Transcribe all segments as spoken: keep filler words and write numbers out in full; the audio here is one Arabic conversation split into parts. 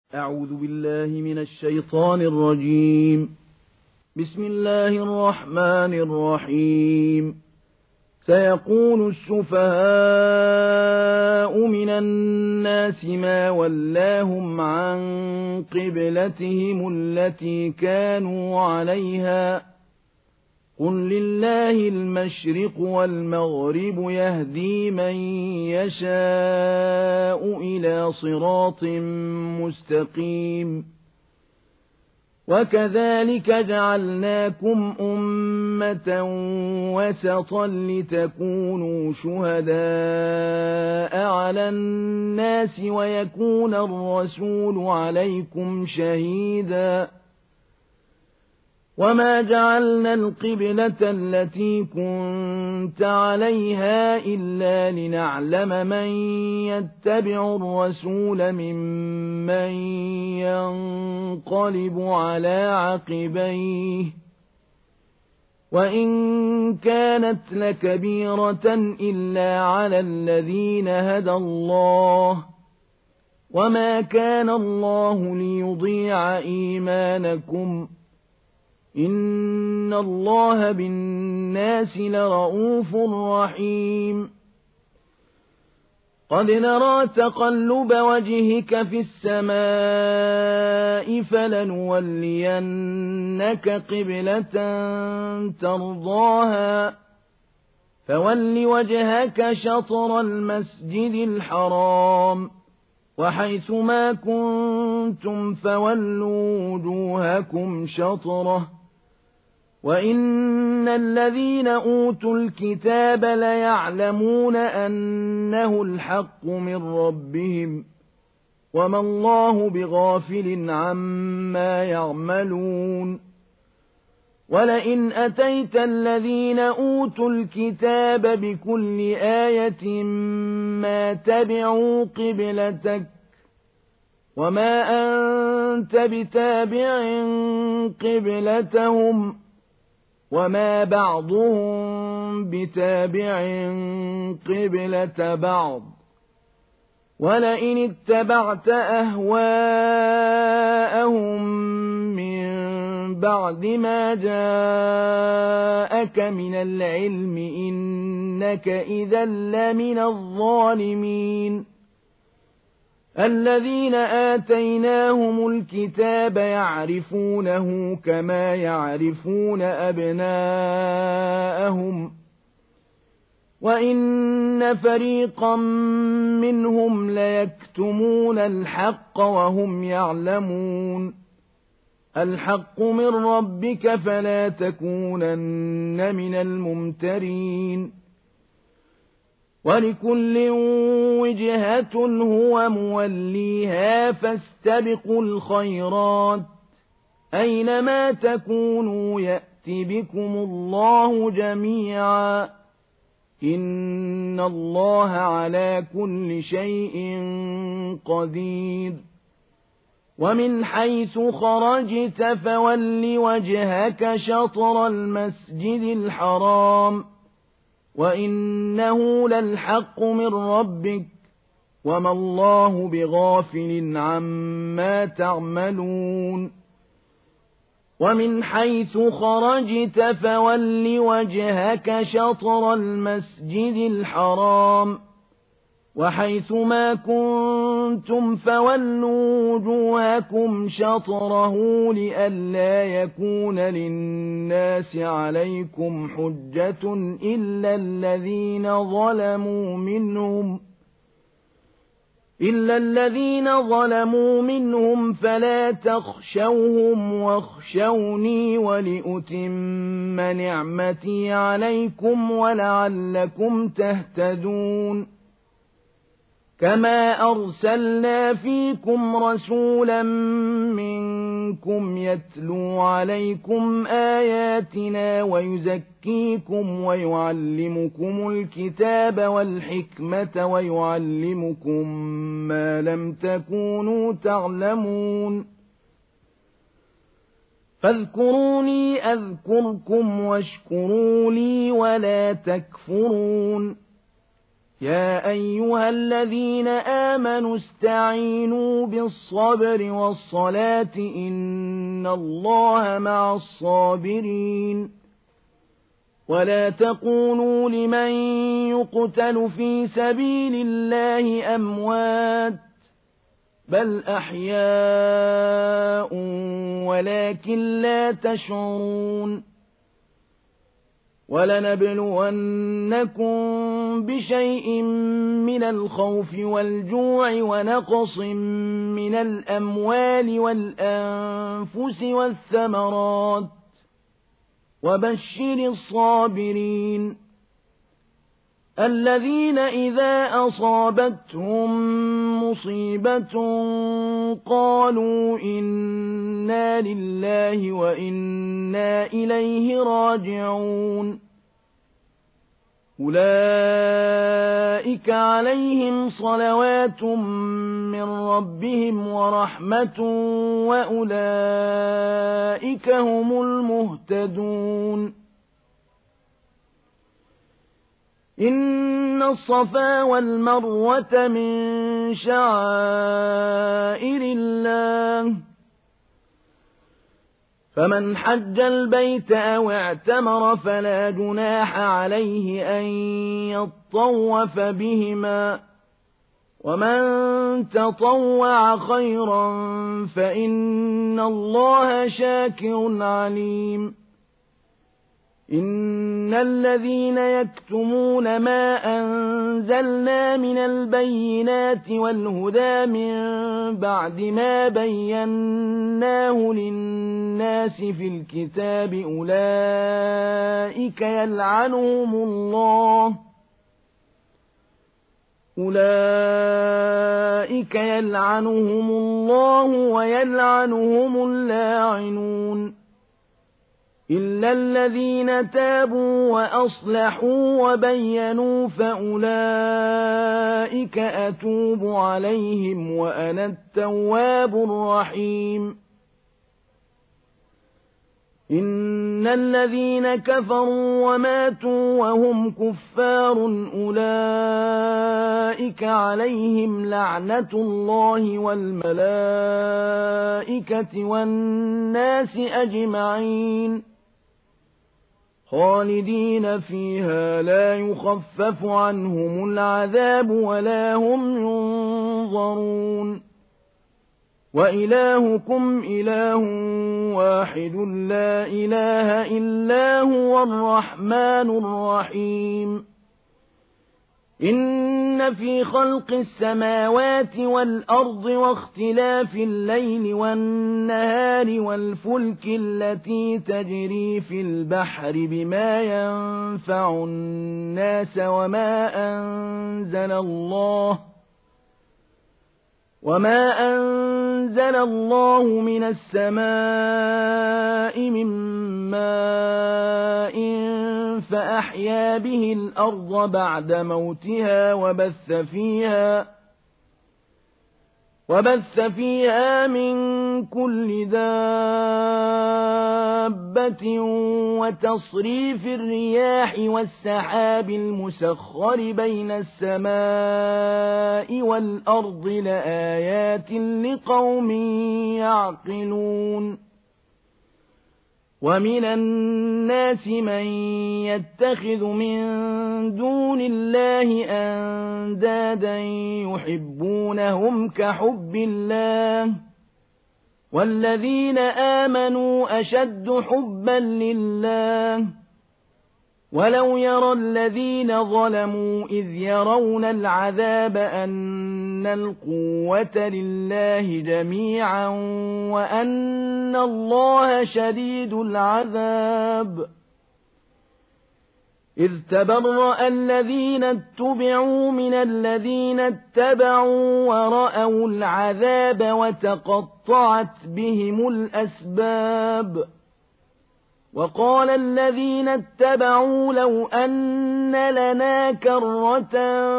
أعوذ بالله من الشيطان الرجيم. بسم الله الرحمن الرحيم. سيقول السفهاء من الناس ما ولاهم عن قبلتهم التي كانوا عليها قل لله المشرق والمغرب يهدي من يشاء إلى صراط مستقيم. وكذلك جعلناكم أمة وسطا لتكونوا شهداء على الناس ويكون الرسول عليكم شهيدا. وما جعلنا القبلة التي كنت عليها إلا لنعلم من يتبع الرسول ممن ينقلب على عقبيه وإن كانت لكبيرة إلا على الذين هدى الله وما كان الله ليضيع إيمانكم إن الله بالناس لرءوف رحيم. قد نرى تقلب وجهك في السماء فلنولينك قبلة ترضاها فول وجهك شطر المسجد الحرام وحيث ما كنتم فولوا وجوهكم شطره وإن الذين أوتوا الكتاب ليعلمون أنه الحق من ربهم وما الله بغافل عما يعملون. ولئن أتيت الذين أوتوا الكتاب بكل آية ما تبعوا قبلتك وما أنت بتابع قبلتهم وما بعضهم بتابع قبلة بعض. ولئن اتبعت أهواءهم من بعد ما جاءك من العلم إنك إذا لمن الظالمين. الذين آتيناهم الكتاب يعرفونه كما يعرفون أبناءهم وإن فريقا منهم ليكتمون الحق وهم يعلمون. الحق من ربك فلا تكونن من الممترين. ولكل وجهة هو موليها فاستبقوا الخيرات أينما تكونوا يأت بكم الله جميعا إن الله على كل شيء قدير. ومن حيث خرجت فول وجهك شطر المسجد الحرام وإنه للحق من ربك وما الله بغافل عما تعملون. ومن حيث خرجت فول وجهك شطر المسجد الحرام وحيث ما كنتم فولوا وجوهكم شطره لئلا يكون للناس عليكم حجة إلا الذين ظلموا منهم إلا الذين ظلموا منهم فلا تخشوهم واخشوني ولأتم نعمتي عليكم ولعلكم تهتدون. كما أرسلنا فيكم رسولا منكم يتلو عليكم آياتنا ويزكيكم ويعلمكم الكتاب والحكمة ويعلمكم ما لم تكونوا تعلمون. فاذكروني أذكركم واشكروا لي ولا تكفرون. يا أيها الذين آمنوا استعينوا بالصبر والصلاة إن الله مع الصابرين ولا تقولوا لمن يقتل في سبيل الله أموات بل أحياء ولكن لا تشعرون ولنبلونكم بشيء من الخوف والجوع ونقص من الأموال والأنفس والثمرات وبشر الصابرين الذين إذا أصابتهم مصيبة قالوا إنا لله وإنا إليه راجعون أولئك عليهم صلوات من ربهم ورحمة وأولئك هم المهتدون إن الصفا والمروة من شعائر الله فمن حج البيت أو اعتمر فلا جناح عليه أن يطوف بهما ومن تطوع خيرا فإن الله شاكر عليم إن الذين يكتمون ما أنزلنا من البينات والهدى من بعد ما بيناه للناس في الكتاب أولئك يلعنهم الله أولئك يلعنهم الله ويلعنهم اللاعنون إلا الذين تابوا وأصلحوا وبينوا فأولئك أتوب عليهم وأنا التواب الرحيم إن الذين كفروا وماتوا وهم كفار أولئك عليهم لعنة الله والملائكة والناس أجمعين خالدين فيها لا يخفف عنهم العذاب ولا هم ينظرون وإلهكم إله واحد لا إله إلا هو الرحمن الرحيم إن في خلق السماوات والأرض واختلاف الليل والنهار والفلك التي تجري في البحر بما ينفع الناس وما أنزل الله وما أنزل الله من السماء من ماء فأحيا به الأرض بعد موتها وبث فيها وبث فيها من كل دابة وتصريف الرياح والسحاب المسخر بين السماء والأرض لآيات لقوم يعقلون ومن الناس من يتخذ من دون الله أندادا يحبونهم كحب الله والذين آمنوا أشد حبا لله ولو يرى الذين ظلموا إذ يرون العذاب أن القوة لله جميعا وأن الله شديد العذاب إذ تبرأ الذين اتبعوا من الذين اتبعوا ورأوا العذاب وتقطعت بهم الأسباب وقال الذين اتبعوا لو أن لنا كرة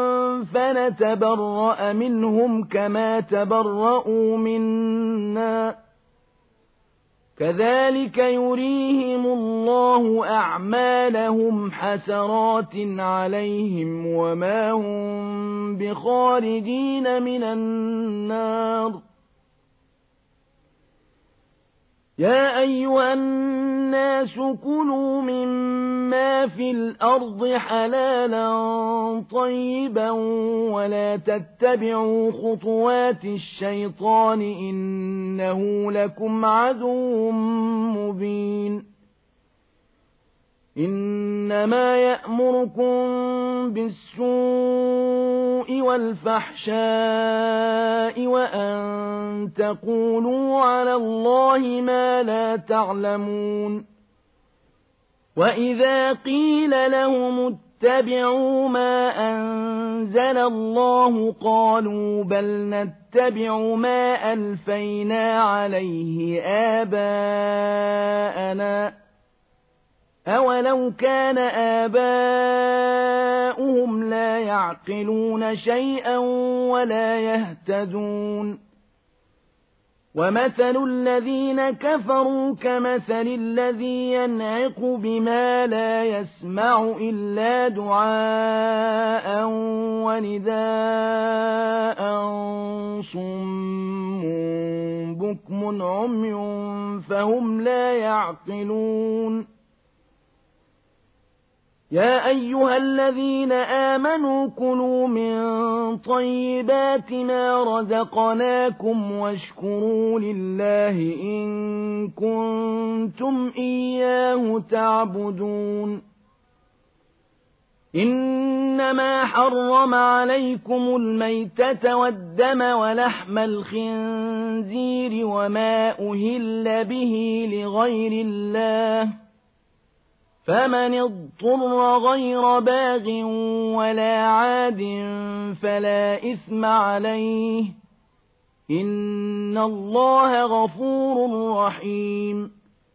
فنتبرأ منهم كما تبرأوا منا كذلك يريهم الله أعمالهم حسرات عليهم وما هم بخارجين من النار يا أيها الناس كلوا مما في الأرض حلالا طيبا ولا تتبعوا خطوات الشيطان إنه لكم عدو مبين إنما يأمركم بالسوء والفحشاء وأن تقولوا على الله ما لا تعلمون وإذا قيل لهم اتبعوا ما أنزل الله قالوا بل نتبع ما ألفينا عليه آباءنا أولو كان آباؤهم لا يعقلون شيئا ولا يهتدون ومثل الذين كفروا كمثل الذي ينعق بما لا يسمع إلا دعاء ونداء صم بكم عمي فهم لا يعقلون يا أيها الذين آمنوا كلوا من طيبات ما رزقناكم واشكروا لله إن كنتم إياه تعبدون إنما حرم عليكم الميتة والدم ولحم الخنزير وما أهل به لغير الله فمن اضطر غير باغ ولا عاد فلا إثم عليه إن الله غفور رحيم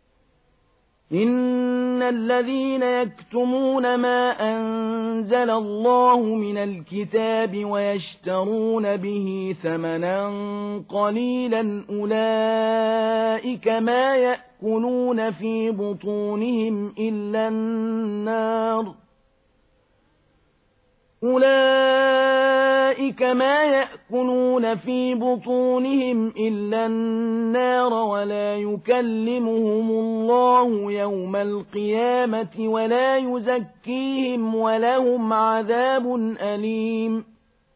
إن الذين يكتمون ما أنزل الله من الكتاب ويشترون به ثمنا قليلا أولئك ما يأكلون في بطونهم إلا النار أولئك ما يأكلون في بطونهم إلا النار ولا يكلمهم الله يوم القيامة ولا يزكيهم ولهم عذاب أليم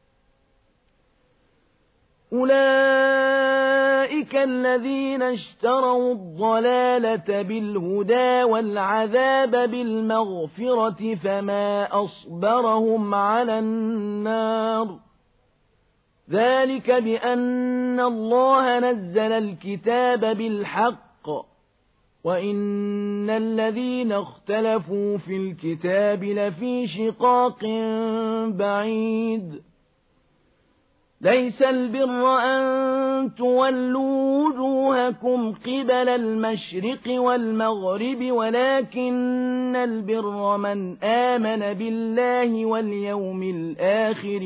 أولئك الذين اشتروا الضلالة بالهدى والعذاب بالمغفرة فما أصبرهم على النار ذلك بأن الله نزل الكتاب بالحق وإن الذين اختلفوا في الكتاب لفي شقاق بعيد ليس البر أن تولوا وجوهكم قبل المشرق والمغرب ولكن البر من آمن بالله واليوم الآخر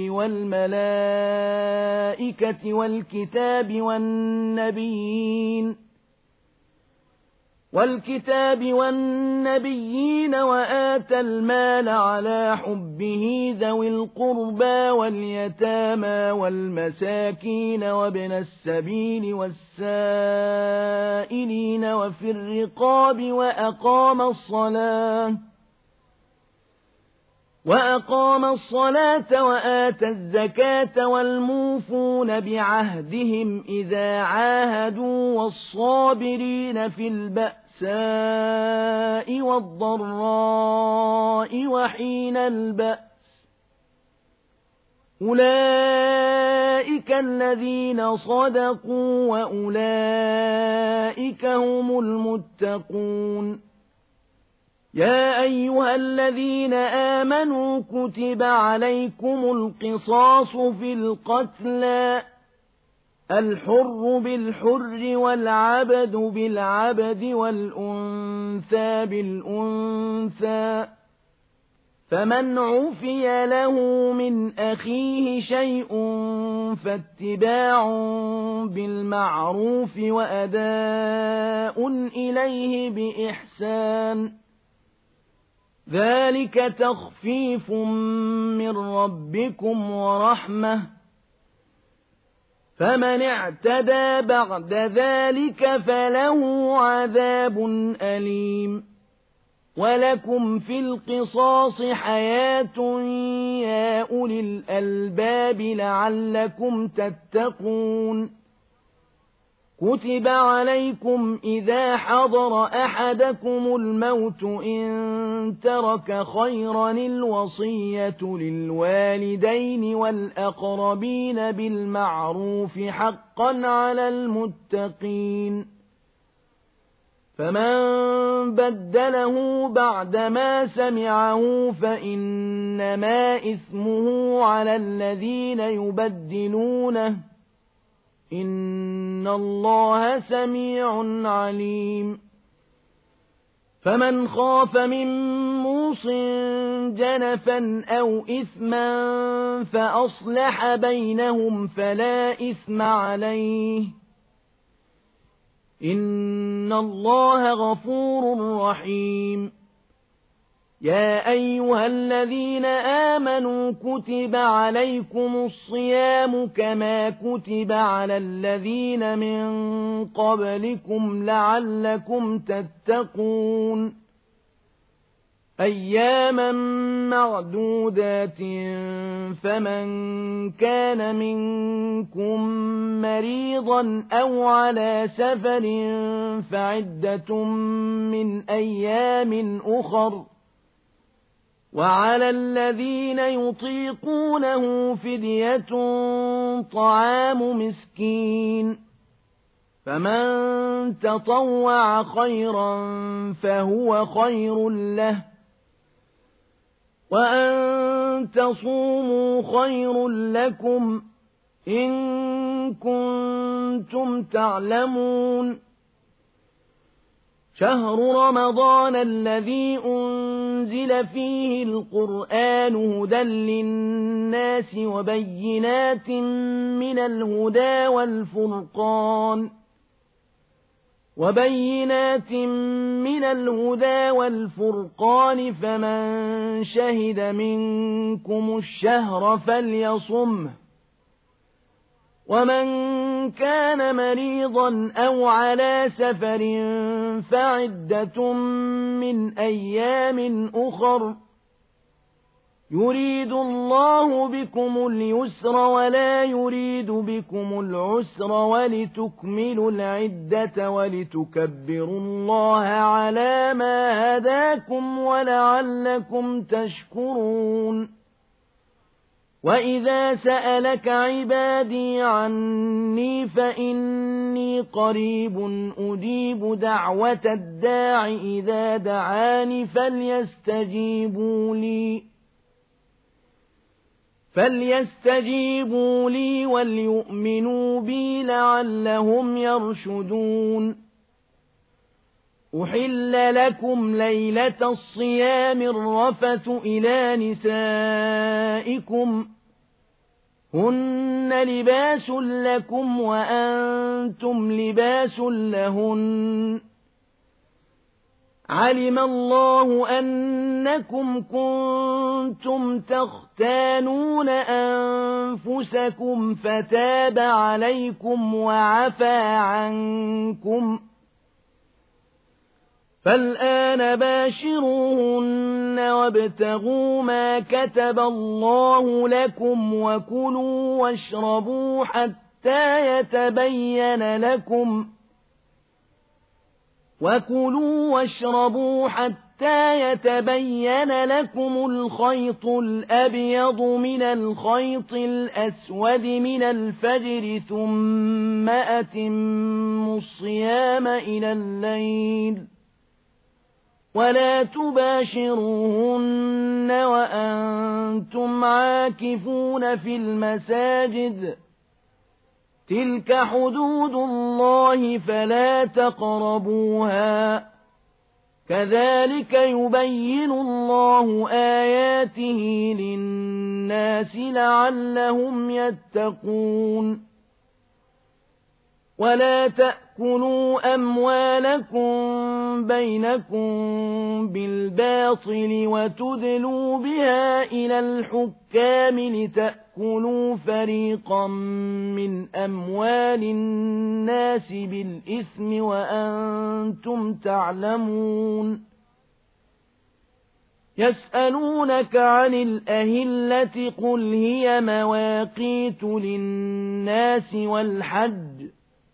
والملائكة والكتاب والنبيين والكتاب والنبيين وآتى المال على حبه ذوي القربى واليتامى والمساكين وابن السبيل والسائلين وفي الرقاب وأقام الصلاة وأقام الصلاة وآتى الزكاة والموفون بعهدهم إذا عاهدوا والصابرين في البأساء والضراء وحين البأس أولئك الذين صدقوا وأولئك هم المتقون يا أيها الذين آمنوا كتب عليكم القصاص في القتلى الحر بالحر والعبد بالعبد والأنثى بالأنثى فمن عفي له من أخيه شيء فاتباع بالمعروف بالمعروف وأداء إليه بإحسان ذلك تخفيف من ربكم ورحمة فمن اعتدى بعد ذلك فله عذاب أليم ولكم في القصاص حياة يا أولي الألباب لعلكم تتقون كتب عليكم إذا حضر أحدكم الموت إن ترك خيرا الوصية للوالدين والأقربين بالمعروف حقا على المتقين فمن بدله بعدما سمعه فإنما إثمه على الذين يبدلونه إن الله سميع عليم فمن خاف من موص جنفا أو إثما فأصلح بينهم فلا إثم عليه إن الله غفور رحيم يا أيها الذين آمنوا كتب عليكم الصيام كما كتب على الذين من قبلكم لعلكم تتقون أياما معدودات فمن كان منكم مريضا أو على سفر فعدة من أيام أخر وعلى الذين يطيقونه فدية طعام مسكين فمن تطوع خيرا فهو خير له وأن تصوموا خير لكم إن كنتم تعلمون شهر رمضان الذي أنزل فيه القرآن هدى للناس وبينات من الهدى والفرقان وبينات من الهدى والفرقان فمن شهد منكم الشهر فليصمه ومن كان مريضا أو على سفر فعدة من أيام أخر يريد الله بكم اليسر ولا يريد بكم العسر ولتكملوا العدة ولتكبروا الله على ما هداكم ولعلكم تشكرون وإذا سألك عبادي عني فإني قريب أجيب دعوة الداع إذا دعاني فليستجيبوا لي فليستجيبوا لي وليؤمنوا بي لعلهم يرشدون أحل لكم ليلة الصيام الرفث إلى نسائكم هن لباس لكم وأنتم لباس لهن علم الله أنكم كنتم تختانون أنفسكم فتاب عليكم وعفى عنكم فالآن باشروهن وابتغوا ما كتب الله لكم وكلوا واشربوا حتى يتبين لكم وكلوا واشربوا حتى يتبين لكم الخيط الأبيض من الخيط الأسود من الفجر ثم أتموا الصيام إلى الليل ولا تباشروهن وأنتم عاكفون في المساجد تلك حدود الله فلا تقربوها كذلك يبين الله آياته للناس لعلهم يتقون ولا تأكلوا أموالكم بينكم بالباطل وتدلوا بها إلى الحكام لتأكلوا فريقا من أموال الناس بالإثم وأنتم تعلمون يسألونك عن الأهلة قل هي مواقيت للناس والحج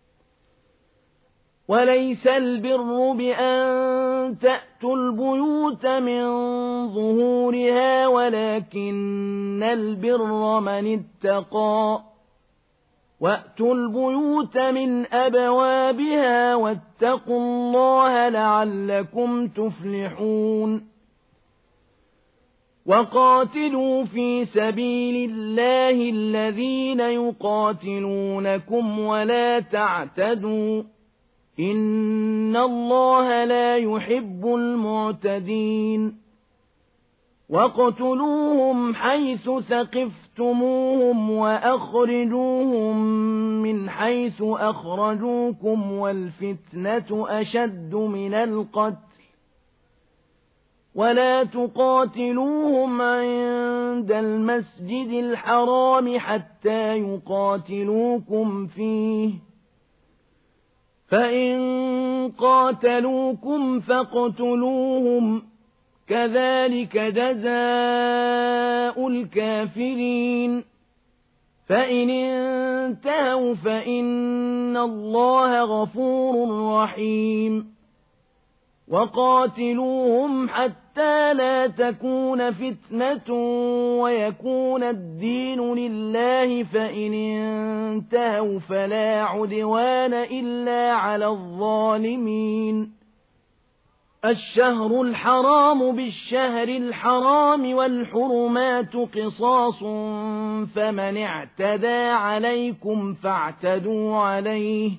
وليس البر بأن تأتوا البيوت من ظهورها ولكن البر من اتقى وأتوا البيوت من أبوابها واتقوا الله لعلكم تفلحون وقاتلوا في سبيل الله الذين يقاتلونكم ولا تعتدوا إن الله لا يحب المعتدين وَاقْتُلُوهُمْ حَيْثُ ثَقِفْتُمُوهُمْ وَأَخْرِجُوهُمْ مِنْ حَيْثُ أَخْرَجُوكُمْ وَالْفِتْنَةُ أَشَدُّ مِنَ الْقَتْلِ وَلَا تُقَاتِلُوهُمْ عِندَ الْمَسْجِدِ الْحَرَامِ حَتَّى يُقَاتِلُوكُمْ فِيهِ فَإِن قَاتَلُوكُمْ فَاقْتُلُوهُمْ كَذَلِكَ جَزَاءُ الْكَافِرِينَ فَإِنِ انتهوا فَإِنَّ اللَّهَ غَفُورٌ رَّحِيمٌ وَقَاتِلُوهُمْ حَتَّى لَا تَكُونَ فِتْنَةٌ وَيَكُونَ الدِّينُ لِلَّهِ فَإِنِ انتهوا فَلَا عُدْوَانَ إِلَّا عَلَى الظَّالِمِينَ الشهر الحرام بالشهر الحرام والحرمات قصاص فمن اعتدى عليكم فاعتدوا عليه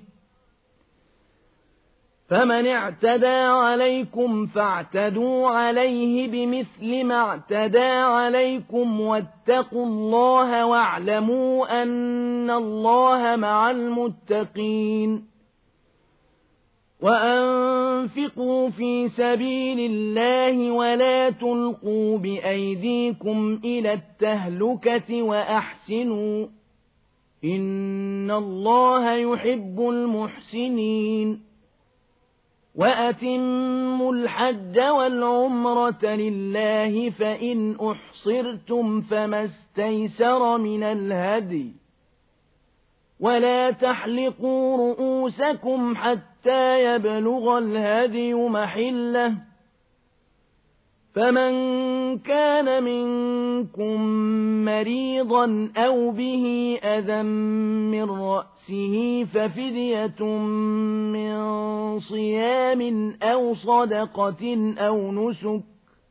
فمن اعتدى عليكم فاعتدوا عليه بمثل ما اعتدى عليكم واتقوا الله واعلموا أن الله مع المتقين وأنفقوا في سبيل الله ولا تلقوا بأيديكم إلى التهلكة وأحسنوا إن الله يحب المحسنين وأتموا الحج والعمرة لله فإن أحصرتم فما استيسر من الهدي ولا تحلقوا رؤوسكم حتى يبلغ الهدي محله فمن كان منكم مريضا أو به أذى من رأسه ففدية من صيام أو صدقة أو نسك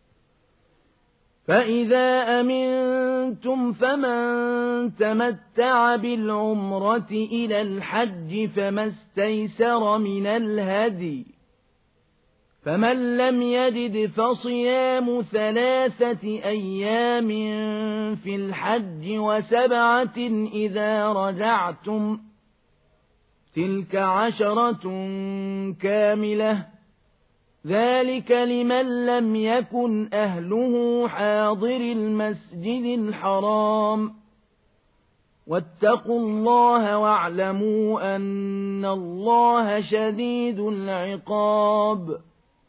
فإذا أمنتم فمن تمتع بالعمرة إلى الحج فما استيسر من الهدي فمن لم يجد فصيام ثلاثة أيام في الحج وسبعة إذا رجعتم تلك عشرة كاملة ذلك لمن لم يكن أهله حاضر المسجد الحرام واتقوا الله واعلموا أن الله شديد العقاب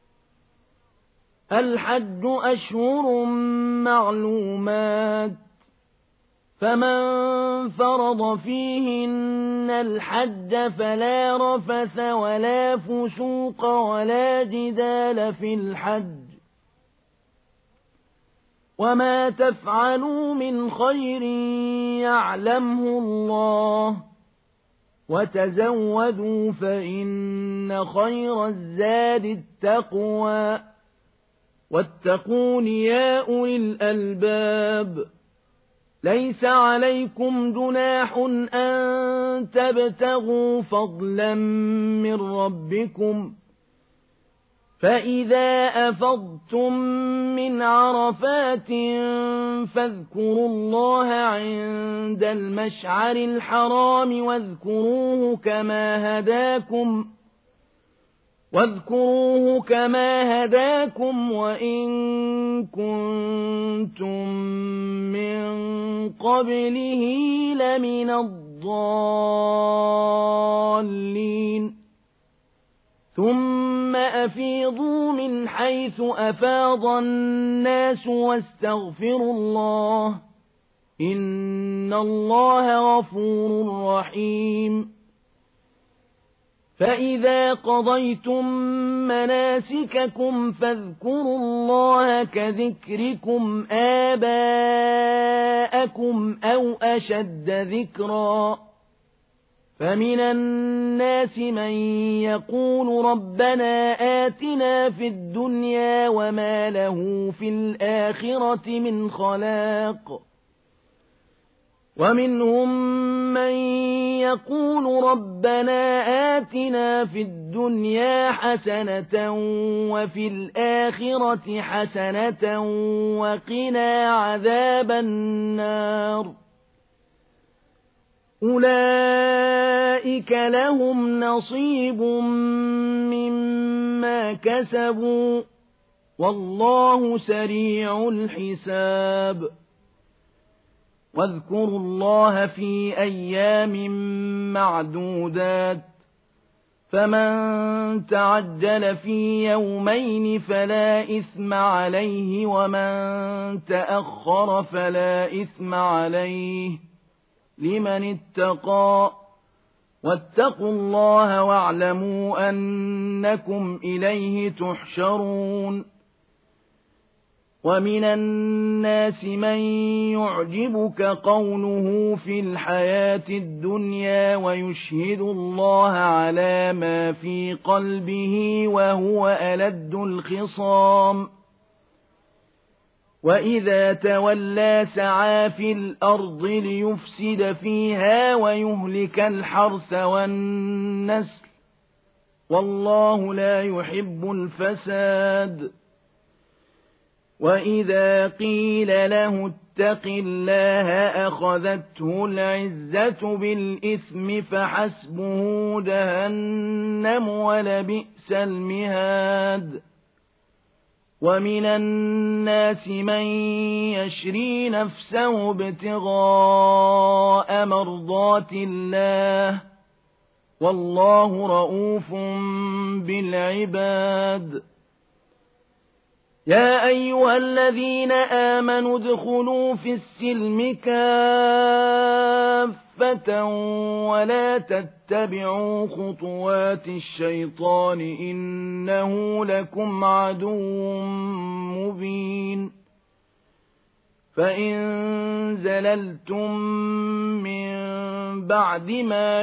الحج أشهر معلومات فمن فرض فيهن الحج فلا رفث ولا فسوق ولا جدال في الحج وما تفعلوا من خير يعلمه الله وتزودوا فإن خير الزاد التقوى واتقون يا أولي الألباب ليس عليكم جناح أن تبتغوا فضلا من ربكم فإذا أفضتم من عرفات فاذكروا الله عند المشعر الحرام واذكروه كما هداكم واذكروه كما هداكم وإن كنتم من قبله لمن الضالين ثم أفيضوا من حيث أفاض الناس واستغفروا الله إن الله غفور رحيم فإذا قضيتم مناسككم فاذكروا الله كذكركم آباءكم أو أشد ذكرا فمن الناس من يقول ربنا آتنا في الدنيا وما له في الآخرة من خلاق ومنهم من يقول ربنا آتنا في الدنيا حسنة وفي الآخرة حسنة وقنا عذاب النار أولئك لهم نصيب مما كسبوا والله سريع الحساب واذكروا الله في أيام معدودات فمن تعجل في يومين فلا إثم عليه ومن تأخر فلا إثم عليه لمن اتقى واتقوا الله واعلموا أنكم إليه تحشرون ومن الناس من يعجبك قوله في الحياة الدنيا ويشهد الله على ما في قلبه وهو ألد الخصام وإذا تولى سعى في الأرض ليفسد فيها ويهلك الحرث والنسل والله لا يحب الفساد وإذا قيل له اتق الله أخذته العزة بالإثم فحسبه جهنم ولبئس المهاد ومن الناس من يشري نفسه ابتغاء مرضات الله والله رؤوف بالعباد يا أيها الذين آمنوا ادخلوا في السلم كافة ولا تتبعوا خطوات الشيطان إنه لكم عدو مبين فإن زللتم من بعد ما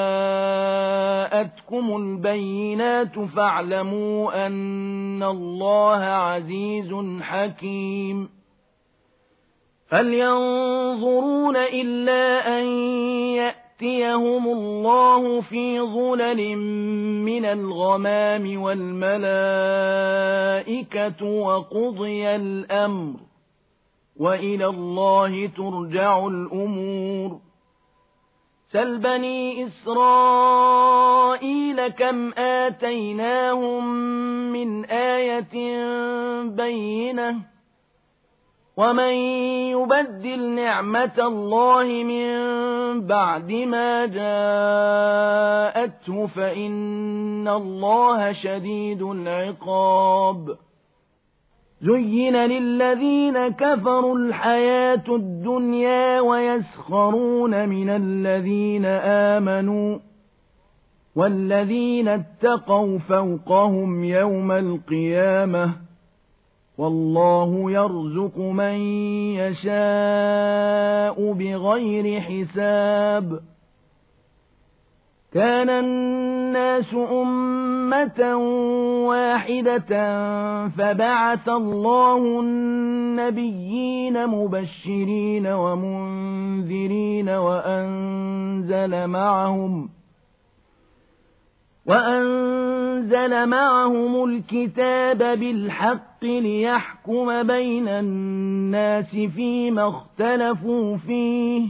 جاءتكم البينات فاعلموا أن الله عزيز حكيم فلينظرون إلا أن يأتيهم الله في ظلل من الغمام والملائكة وقضي الأمر وإلى الله ترجع الأمور سل بني إسرائيل كم آتيناهم من آية بينة ومن يبدل نعمة الله من بعد ما جاءته فإن الله شديد العقاب زين للذين كفروا الحياة الدنيا ويسخرون من الذين آمنوا والذين اتقوا فوقهم يوم القيامة والله يرزق من يشاء بغير حساب كان الناس أمة واحدة فبعث الله النبيين مبشرين ومنذرين وأنزل معهم وأنزل أنزل معهم الكتاب بالحق ليحكم بين الناس فيما اختلفوا فيه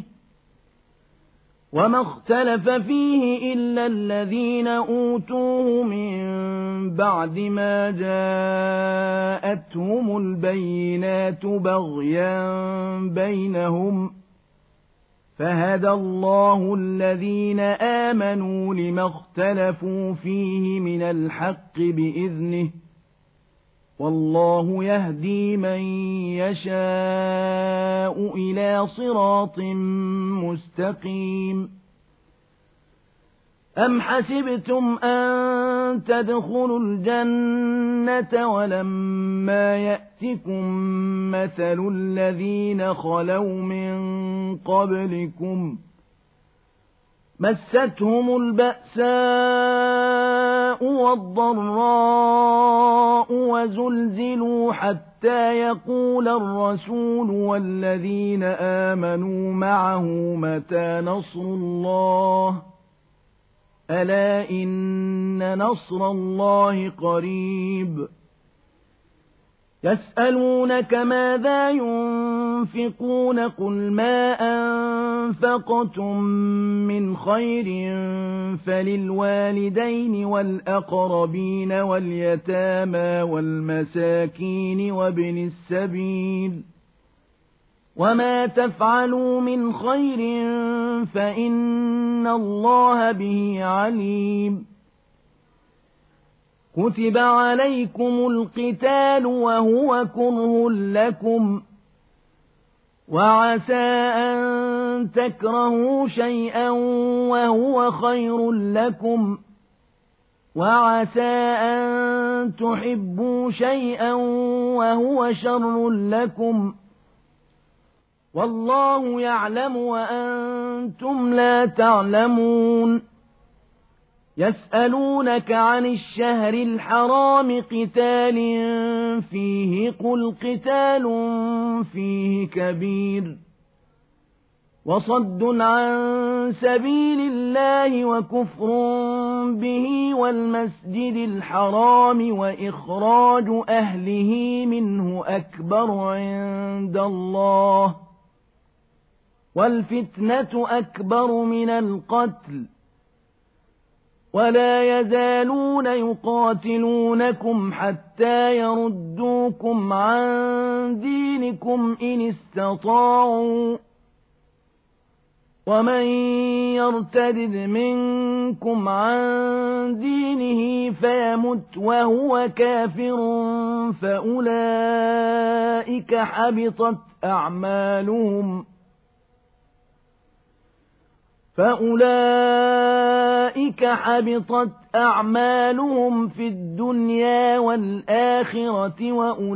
وما اختلف فيه إلا الذين أوتوه من بعد ما جاءتهم البينات بغيا بينهم فهدى الله الذين آمنوا لما اختلفوا فيه من الحق بإذنه والله يهدي من يشاء إلى صراط مستقيم أم حسبتم أن تدخلوا الجنة ولما يأتكم مثل الذين خلوا من قبلكم مستهم البأساء والضراء وزلزلوا حتى يقول الرسول والذين آمنوا معه متى نصر الله ألا إن نصر الله قريب يسألونك ماذا ينفقون قل ما أنفقتم من خير فللوالدين والأقربين واليتامى والمساكين وابن السبيل وما تفعلوا من خير فإن الله به عليم كتب عليكم القتال وهو كره لكم وعسى أن تكرهوا شيئا وهو خير لكم وعسى أن تحبوا شيئا وهو شر لكم والله يعلم وأنتم لا تعلمون يسألونك عن الشهر الحرام قتال فيه قل قتال فيه كبير وصد عن سبيل الله وكفر به والمسجد الحرام وإخراج أهله منه أكبر عند الله والفتنة أكبر من القتل ولا يزالون يقاتلونكم حتى يردوكم عن دينكم إن استطاعوا ومن يرتد منكم عن دينه فيمت وهو كافر فأولئك حبطت أعمالهم فأولئك حبطت أعمالهم في الدنيا والآخرة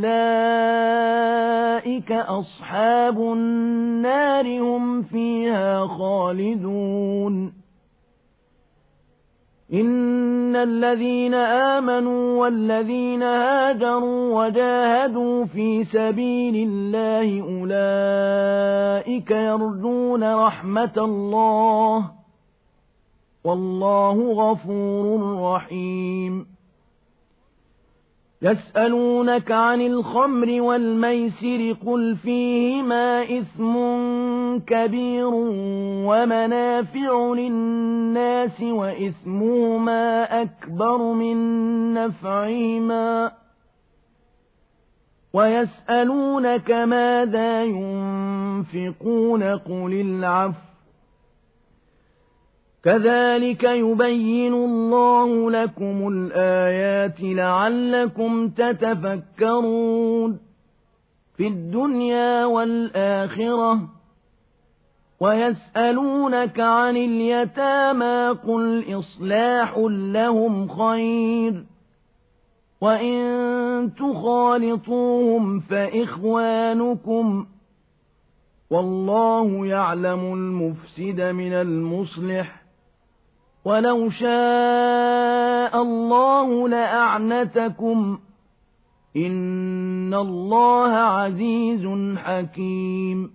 وأولئك أصحاب النار هم فيها خالدون إن الذين آمنوا والذين هاجروا وجاهدوا في سبيل الله أولئك يرجون رحمة الله والله غفور رحيم يسألونك عن الخمر والميسر قل فيهما إثم كبير ومنافع للناس وإثمهما أكبر من نفعهما ويسألونك ماذا ينفقون قل العفو كذلك يبين الله لكم الآيات لعلكم تتفكرون في الدنيا والآخرة ويسألونك عن اليتامى قل إصلاح لهم خير وإن تخالطوهم فإخوانكم والله يعلم المفسد من المصلح ولو شاء الله لأعنتكم إن الله عزيز حكيم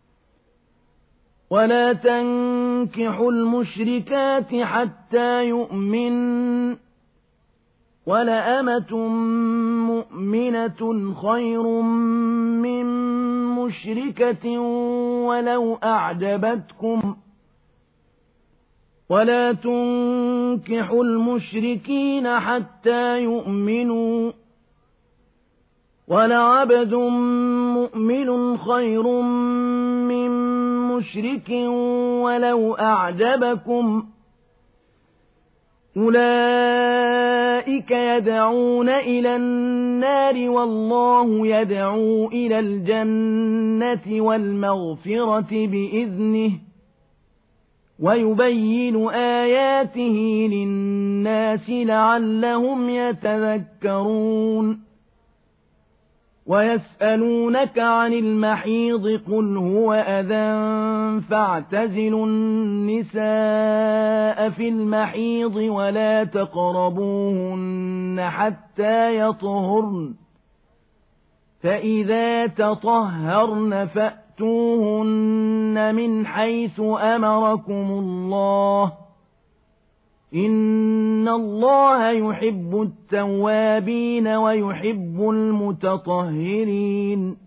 ولا تنكحوا المشركات حتى يؤمن ولأمة مؤمنة خير من مشركة ولو أعجبتكم ولا تنكحوا المشركين حتى يؤمنوا ولعبد مؤمن خير من مشرك ولو أعجبكم أولئك يدعون إلى النار والله يدعو إلى الجنة والمغفرة بإذنه ويبين آياته للناس لعلهم يتذكرون ويسألونك عن المحيض قل هو أذى فاعتزلوا النساء في المحيض ولا تقربوهن حتى يطهرن فإذا تطهرن فأتوهن من حيث أمركم الله إن الله يحب التوابين ويحب المتطهرين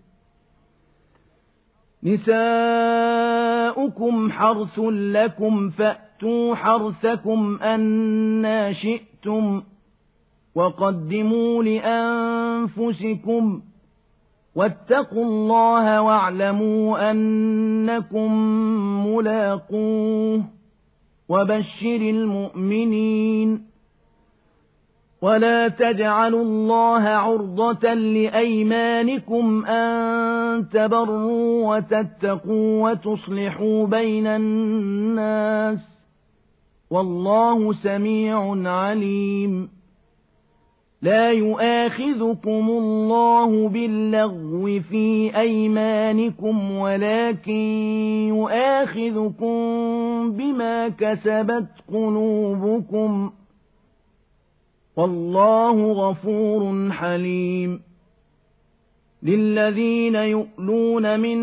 نساؤكم حرث لكم فأتوا حرثكم أنى شئتم وقدموا لأنفسكم واتقوا الله واعلموا أنكم ملاقوه وبشر المؤمنين ولا تجعلوا الله عرضة لأيمانكم أن تبروا وتتقوا وتصلحوا بين الناس والله سميع عليم لا يؤاخذكم الله باللغو في أيمانكم ولكن يؤاخذكم بما كسبت قلوبكم والله غفور حليم للذين يؤلون من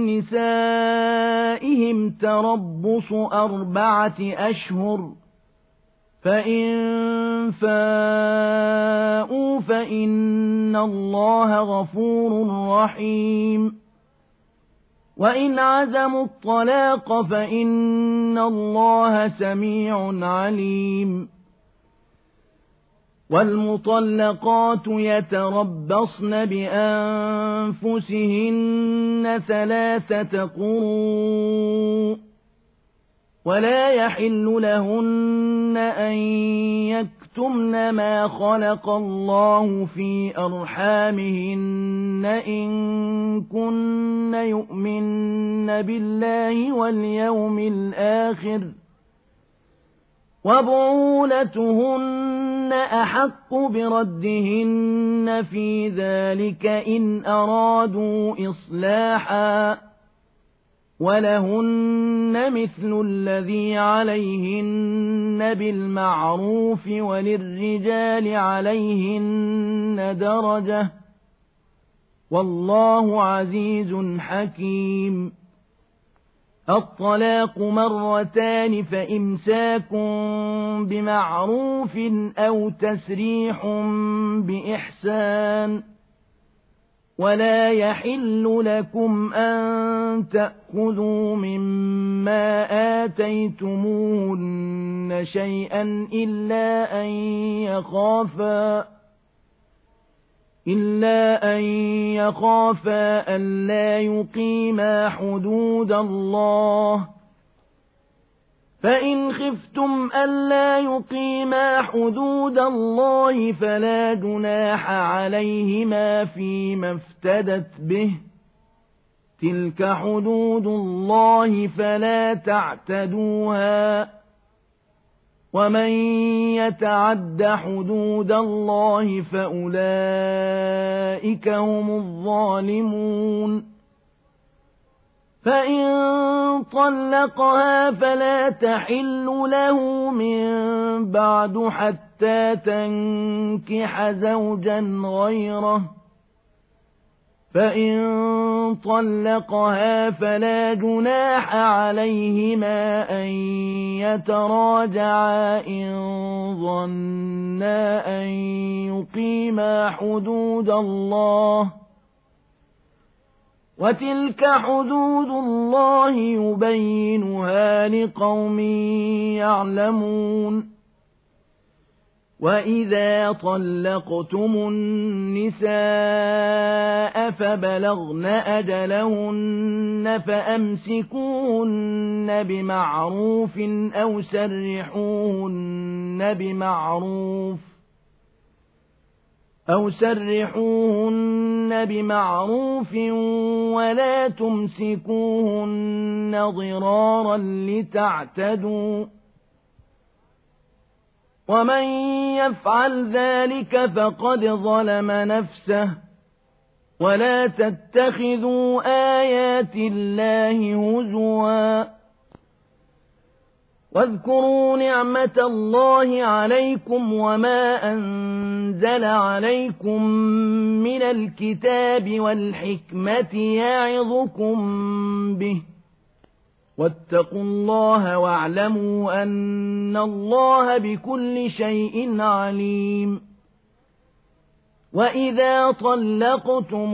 نسائهم تربص أربعة أشهر فإن فاءوا فإن الله غفور رحيم وإن عزموا الطلاق فإن الله سميع عليم والمطلقات يتربصن بأنفسهن ثلاثة قروء ولا يحل لهن أن يكتمن ما خلق الله في أرحامهن إن كن يؤمن بالله واليوم الآخر وبعولتهن أحق بردهن في ذلك إن أرادوا إصلاحا ولهن مثل الذي عليهن بالمعروف وللرجال عليهن درجة والله عزيز حكيم الطلاق مرتان فإمساك بمعروف أو تسريح بإحسان ولا يحل لكم أن تأخذوا مما آتيتموهن شيئا إلا أن يخافا إلا أن يخافا ألا يقيما حدود الله فإن خفتم ألا يقيما حدود الله فلا جناح عليهما فيما افتدت به تلك حدود الله فلا تعتدوها ومن يتعد حدود الله فأولئك هم الظالمون فإن طلقها فلا تحل له من بعد حتى تنكح زوجا غيره فإن طلقها فلا جناح عليهما أن يتراجعا إن ظنا أن يقيما حدود الله وتلك حدود الله يبينها لقوم يعلمون وإذا طلقتم النساء فبلغن أجلهن فأمسكوهن بمعروف أو سرحوهن بمعروف أو سرحوهن بمعروف ولا تمسكوهن ضرارا لتعتدوا ومن يفعل ذلك فقد ظلم نفسه ولا تتخذوا آيات الله هزوا واذكروا نعمة الله عليكم وما أنزل عليكم من الكتاب والحكمة يعظكم به واتقوا الله واعلموا أن الله بكل شيء عليم وإذا طلقتم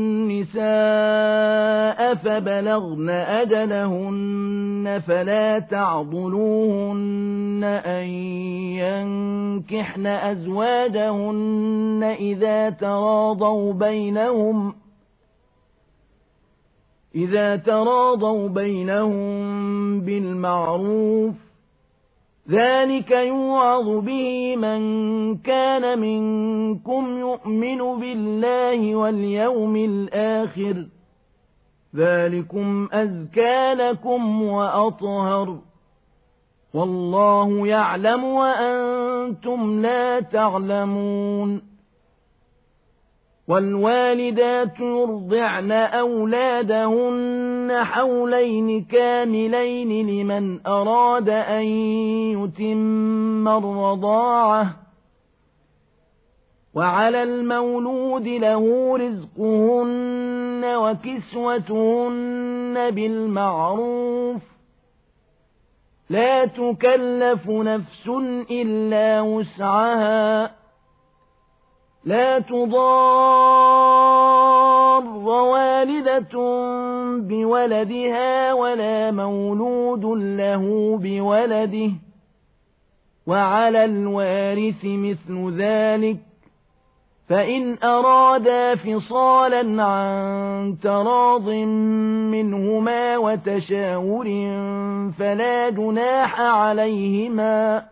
النساء فبلغن أجلهن فلا تعضلوهن أن ينكحن أزواجهن إذا تراضوا بينهم إذا تراضوا بينهم بالمعروف ذلك يوعظ به من كان منكم يؤمن بالله واليوم الآخر ذلكم أزكى لكم وأطهر والله يعلم وأنتم لا تعلمون والوالدات يرضعن أولادهن حولين كاملين لمن أراد أن يتم الرضاعة وعلى المولود له رزقهن وكسوتهن بالمعروف لا تكلف نفس إلا وسعها لا تضار والدة بولدها ولا مولود له بولده وعلى الوارث مثل ذلك فإن أرادا فصالا عن تراض منهما وتشاور فلا جناح عليهما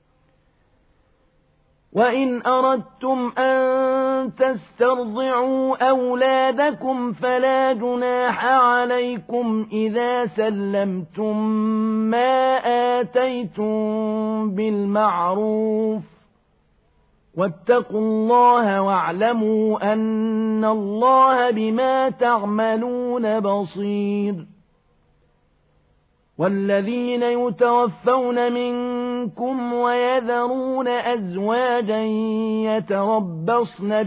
وإن أردتم أن تسترضعوا أولادكم فلا جناح عليكم إذا سلمتم ما آتيتم بالمعروف واتقوا الله واعلموا أن الله بما تعملون بصير والذين يتوفون منكم ويذرون أزواجا يتربصن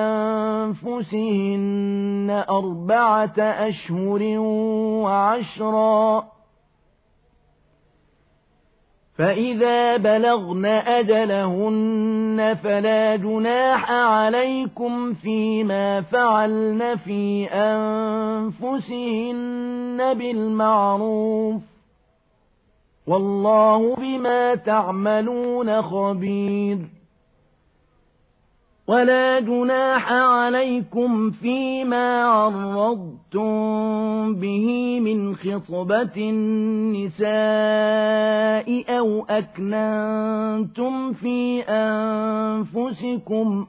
بأنفسهن أربعة أشهر وعشرا فإذا بلغن أجلهن فلا جناح عليكم فيما فعلن في أنفسهن بالمعروف والله بما تعملون خبير ولا جناح عليكم فيما عرضتم به من خطبة النساء أو أكننتم في أنفسكم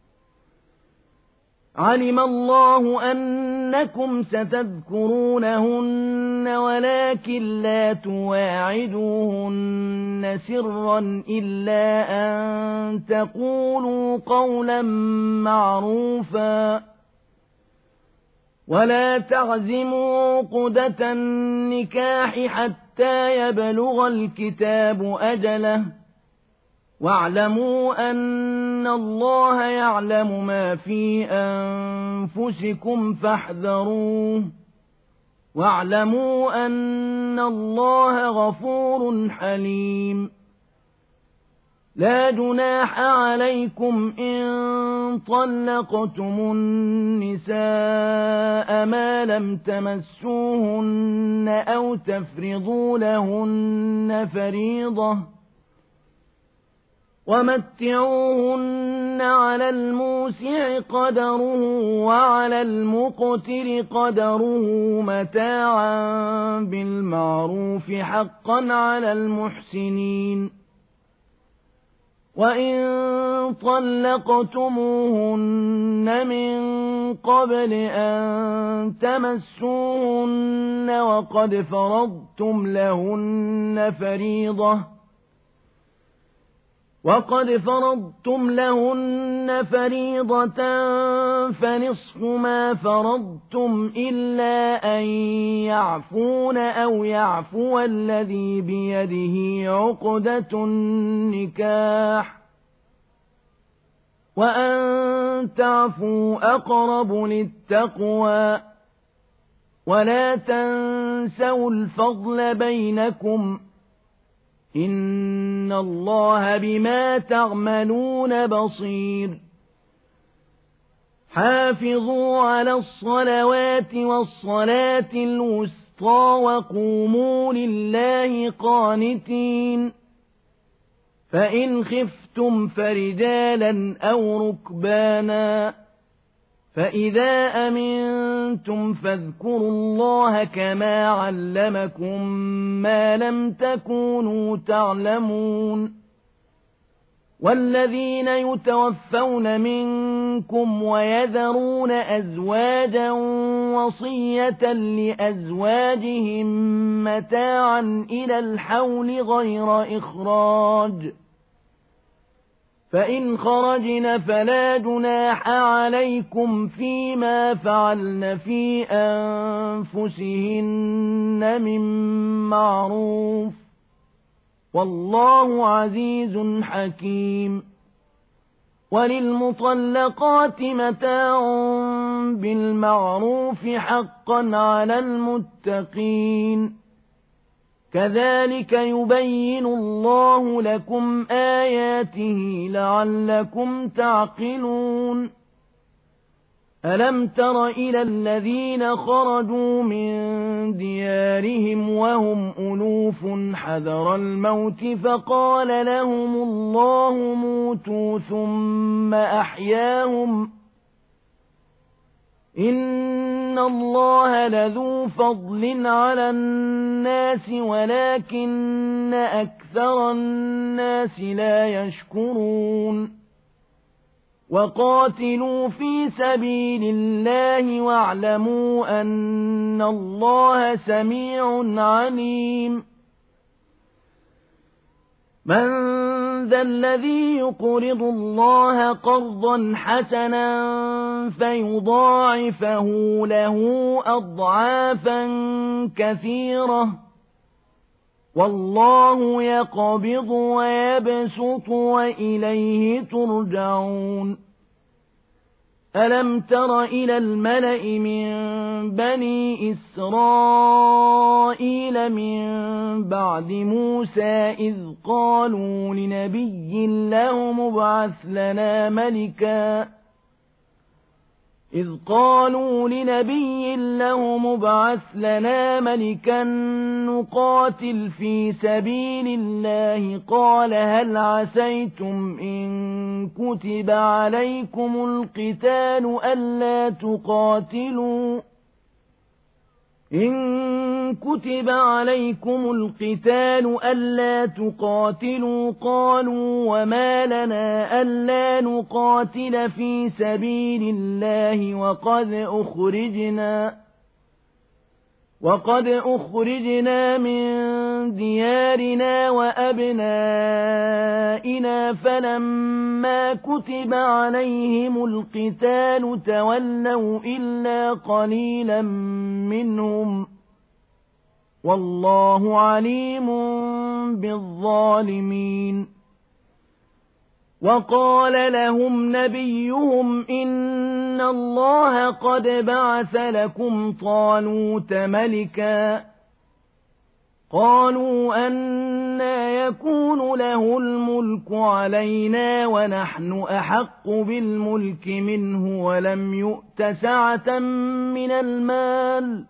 علم الله أنكم ستذكرونهن ولكن لا تواعدوهن سرا إلا أن تقولوا قولا معروفا ولا تعزموا عقدة النكاح حتى يبلغ الكتاب أجله واعلموا أن الله يعلم ما في أنفسكم فاحذروه واعلموا أن الله غفور حليم لا جناح عليكم إن طلقتم النساء ما لم تمسوهن أو تفرضوا لهن فريضة ومتعوهن على الموسع قدره وعلى المقتر قدره متاعا بالمعروف حقا على المحسنين وإن طلقتموهن من قبل أن تمسوهن وقد فرضتم لهن فريضة وقد فرضتم لهن فريضة فنصف ما فرضتم إلا أن يعفون أو يعفو الذي بيده عقدة النكاح وأن تعفوا أقرب للتقوى ولا تنسوا الفضل بينكم إن الله بما تعملون بصير حافظوا على الصلوات والصلاة الوسطى وقوموا لله قانتين فإن خفتم فرجالا أو ركبانا فإذا أمنتم فاذكروا الله كما علمكم ما لم تكونوا تعلمون والذين يتوفون منكم ويذرون أزواجا وصية لأزواجهم متاعا إلى الحول غير إخراج فإن خرجن فلا جناح عليكم فيما فعلن في أنفسهن من معروف والله عزيز حكيم وللمطلقات متاع بالمعروف حقا على المتقين كذلك يبين الله لكم آياته لعلكم تعقلون ألم تر إلى الذين خرجوا من ديارهم وهم ألوف حذر الموت فقال لهم الله موتوا ثم أحياهم إن الله لذو فضل على الناس ولكن أكثر الناس لا يشكرون وقاتلوا في سبيل الله واعلموا أن الله سميع عليم من ذا الذي يقرض الله قرضا حسنا فيضاعفه له أضعافا كثيرة والله يقبض ويبسط وإليه ترجعون ألم تر إلى الملأ من بني إسرائيل من بعد موسى إذ قالوا لنبي له مبعث لنا ملكا إذ قالوا لنبي له مبعث لنا ملكا نقاتل في سبيل الله قال هل عسيتم إن كتب عليكم القتال ألا تقاتلوا إن كتب عليكم القتال ألا تقاتلوا قالوا وما لنا ألا نقاتل في سبيل الله وقد أخرجنا وقد أخرجنا من ديارنا وأبنائنا فلما كتب عليهم القتال تولوا إلا قليلا منهم والله عليم بالظالمين وقال لهم نبيهم إن الله قد بعث لكم طالوت ملكا قالوا أنى يكون له الملك علينا ونحن أحق بالملك منه ولم يؤت سعة من المال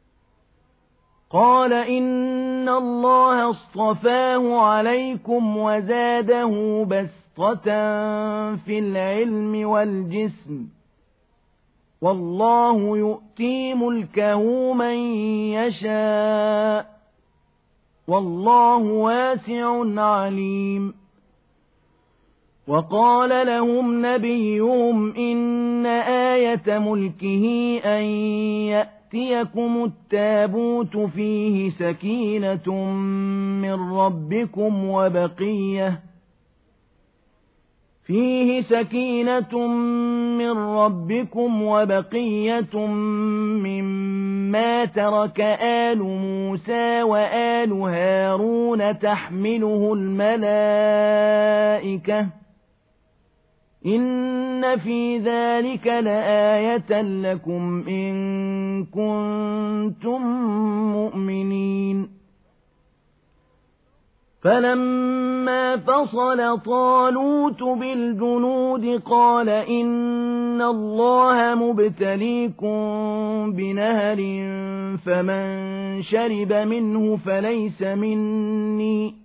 قال إن الله اصطفاه عليكم وزاده بسطة في العلم والجسم والله يؤتي ملكه من يشاء والله واسع عليم وقال لهم نبيهم إن آية ملكه أن يأتيكم التابوت فيه سكينة من ربكم وبقية فيه سكينة من ربكم وبقية مما ترك آل موسى وآل هارون تحمله الملائكة إن في ذلك لآية لكم إن كنتم مؤمنين فلما فصل طالوت بالجنود قال إن الله مبتليكم بنهر فمن شرب منه فليس مني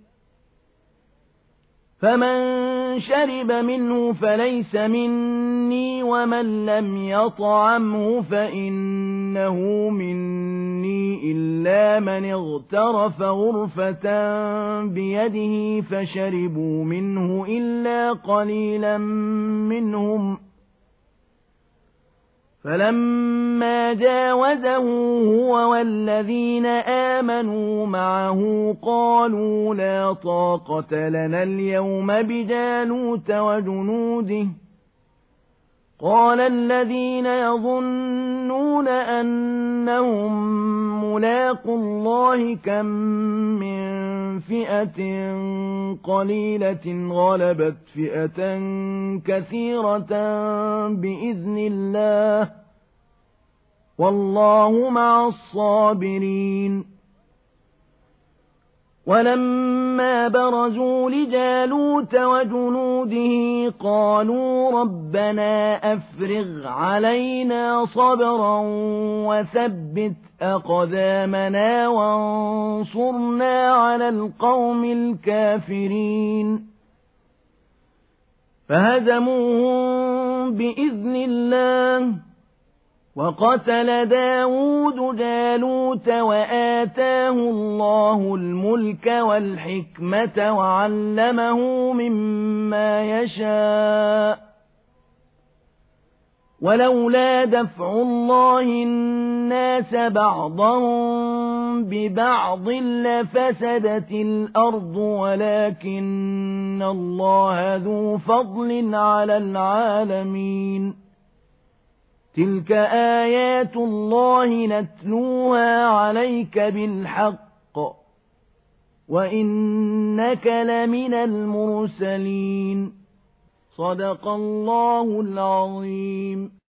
فمن شرب منه فليس مني ومن لم يطعمه فإنه مني إلا من اغترف غرفة بيده فشربوا منه إلا قليلا منهم فلما جاوزه هو والذين آمنوا معه قالوا لا طاقة لنا اليوم بجالوت وجنوده قال الذين يظنون أنهم ملاقوا الله كم من فئة قليلة غلبت فئة كثيرة بإذن الله والله مع الصابرين ولما برزوا لجالوت وجنوده قالوا ربنا أفرغ علينا صبرا وثبت أقدامنا وانصرنا على القوم الكافرين فهزموهم بإذن الله وقتل داود جالوت وآتاه الله الملك والحكمة وعلمه مما يشاء ولولا دفع الله الناس بعضهم ببعض لفسدت الأرض ولكن الله ذو فضل على العالمين تلك آيات الله نتلوها عليك بالحق وإنك لمن المرسلين صدق الله العظيم.